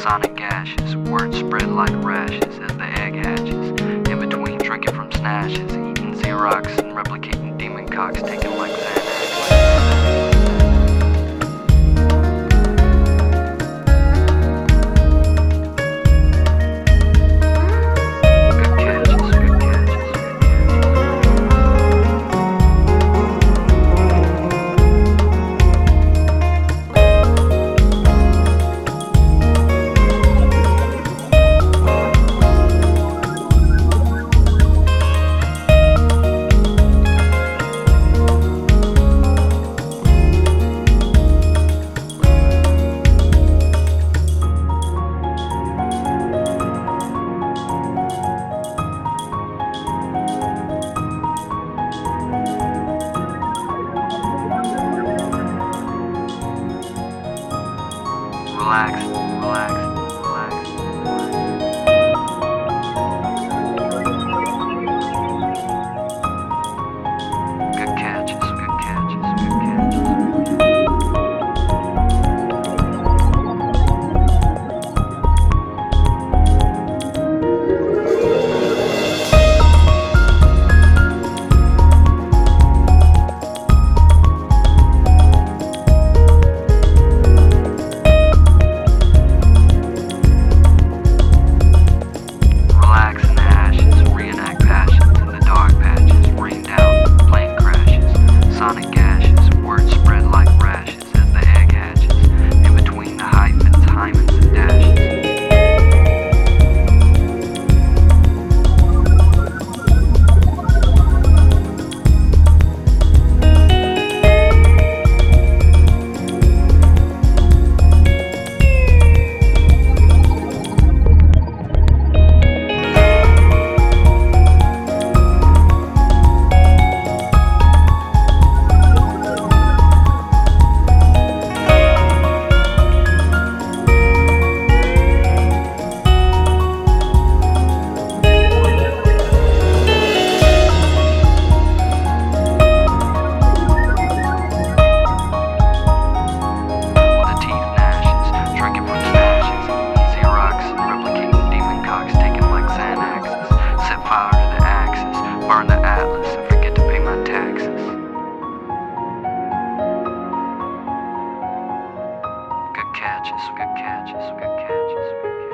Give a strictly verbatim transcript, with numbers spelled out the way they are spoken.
Sonic gashes, words spread like rashes as the egg hatches. In between drinking from snashes, eating Xerox and replicating demon cocks taken like Xanax. Relax, relax, relax, relax. Good catches, good catches, good catches. Relax in the ashes, reenact passions in the dark patches, rain down, plane crashes, sonic gashes, words spread like rashes as the egg hatches, in between the hyphens, hymens and dashes. Burn the atlas and forget to pay my taxes. Good catches, good catches, good catches, good catches.